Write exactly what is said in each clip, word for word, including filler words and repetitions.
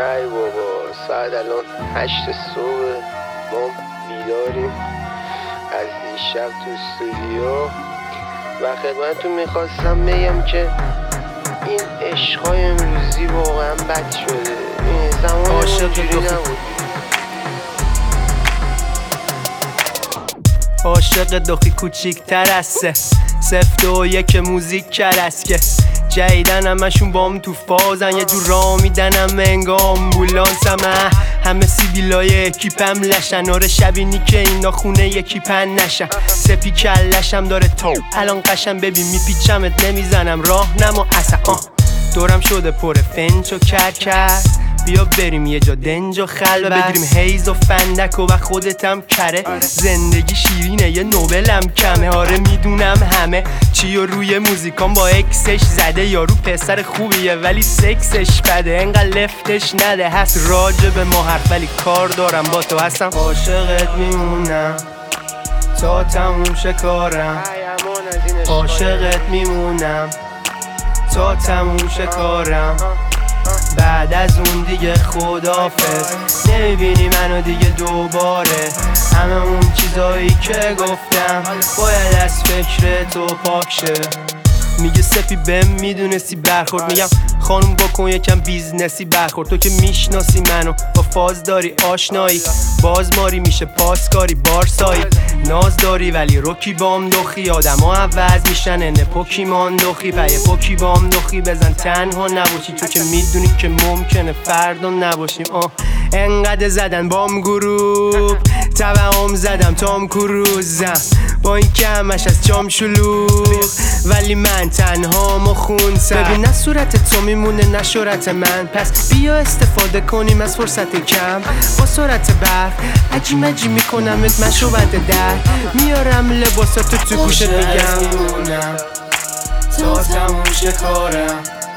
ای بابا ساعت الان هشت صبح، ما بیداریم از دیشب تو استودیو و خدمتتون میخواستم بگم که این عشقای امروزی واقعا بد شده. این زمان اونجوری نبود. عاشق دخی کوچیک تر از سه سفت و یک موزیک کرست که جیدن همشون بام تو فازن، یه جور را میدنم انگا آمبولانسم. همه سیبیلای اکیپم لشن، آره شبینی که اینا خونه یکی پن نشن. سپی کلشم داره تا الان قشم، ببین میپیچمت نمیزنم راه نما اصلا. دورم شده پر فنج و کرکر، بیا بریم یه جا دنج و خلوه، بگیریم هیز و فندک و خودتم کره. زندگی شیرینه یه نوبلم کمه، آره میدونم همه چی و روی موزیکان با اکسش زده. یارو پسر خوبیه ولی سکسش بده، انقدر لفتش نده. هست راجع به ما حرف ولی کار دارم با تو، هستم عاشقت میمونم تا تموم شه کارم. عاشقت میمونم تا تموم شه کارم. بعد از اون دیگه خدافظ، نمیبینی منو دیگه دوباره. همه اون چیزایی که گفتم باید از فکر تو پاک شه. میگه سپی بهم میدونستی برخورد، میگم خانوم بکن یکم بیزنسی برخورد. تو که میشناسی منو با فاز داری آشنایی، بازماری میشه پاسکاری بارسایی. ناز داری ولی روکی بام دخی، آدم ها عوض میشن انه پوکیمان دخی. پایه پوکی بام دخی بزن تنها نباشی، تو که میدونی که ممکنه فردا نباشیم. آه انقدر زدن بام گروپ توهم زدم تام کروزم، با این که همش از چام شلوغ ولی من تنها ما خونسم. ببین نه صورت تو میمونه نه شورت من، پس بیا استفاده کنیم از فرصت کم. با سرعت برق عجی مجی میکنمت مشوبت در، میارم لباساتو تو گوشت میگم میمونم تا تموم شه کارم.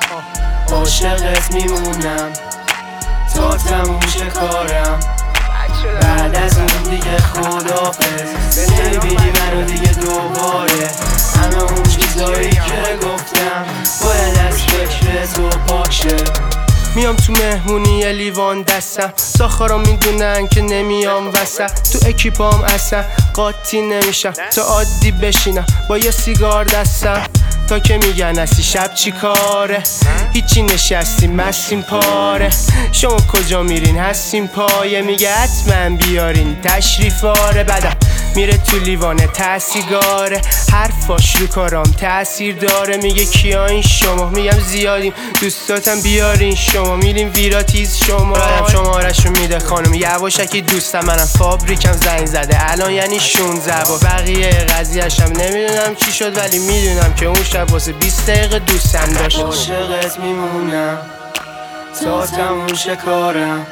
عاشقت میمونم تا تموم شه کارم. بعد از اون دیگه خدافظ، نمیبینی منو دیگه دوباره. همه اون چیزایی که گفتم باید از فکر تو پاک شه. میام تو مهمونی یه لیوان دستم، ساخارا میدونن که نمیام وسط. تو اکیپام اصلا قاطی نمیشم تا عادی بشینم با یه سیگار دستم. تا که میگن هستی شب چی کاره، هیچی نشستی مستیم پاره. شما کجا میرین هستیم پایه، میگه حتما بیارین تشریفاره. بعدم میره تو لیوانه تسیگاره، حرفاش رو کارام تاثیر داره. میگه کیا این شما، میگم زیادیم دوستاتم بیارین شما. میریم ویراتیز شما رم شمارشو میده خانم یواشکی دوستم. منم فابریکم زنگ زده الان یعنی شونزده با بقیه قضیهشم نمیدونم چی شد، ولی میدونم که اون شب واسه بیست دقیقه دوستم داشت. عاشقت میمونم تا تموم شه کارم.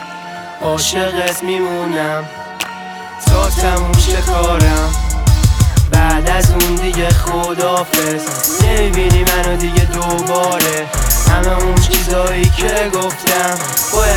عاشقت میمونم تا تموم شه کارم. بعد از اون دیگه خدافظ، نمیبینی منو دیگه دوباره. همه اون چیزایی که گفتم باید